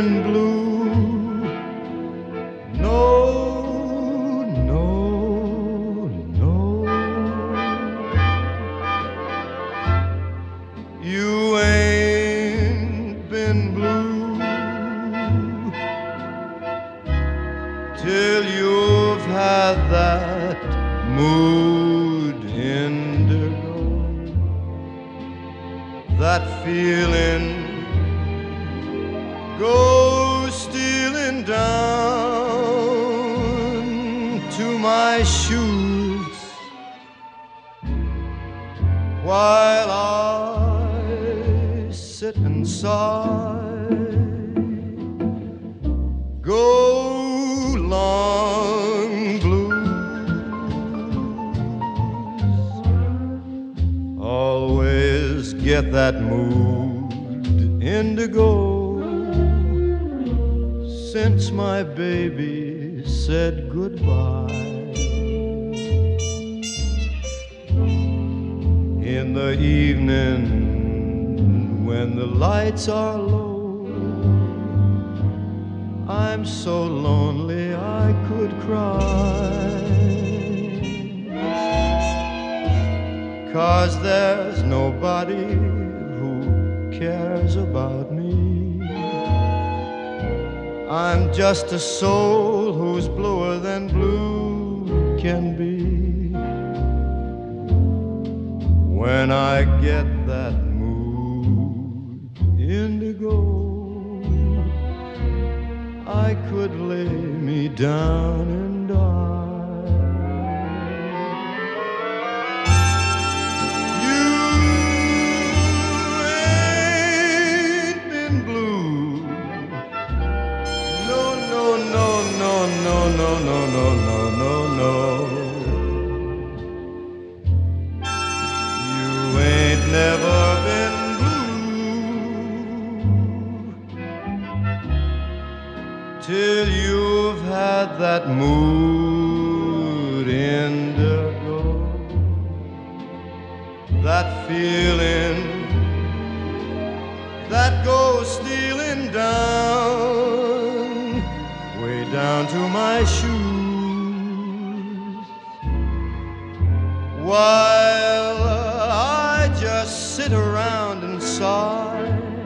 been blue. No, no, no. You ain't been blue till you've had that mood indigo, that feeling goes stealing down to my shoes while I sit and sigh. Go long blues, always get that mood indigo since my baby said goodbye. In the evening when the lights are low, I'm so lonely I could cry, 'cause there's nobody who cares about me. I'm just a soul who's bluer than blue can be. When I get that mood indigo, I could lay me down and die. You ain't been blue. No, no, no, no, no, no, no, no, no, no, no. You ain't never been till you've had that mood indigo, that feeling that goes stealing down, way down to my shoes, while I just sit around and sigh.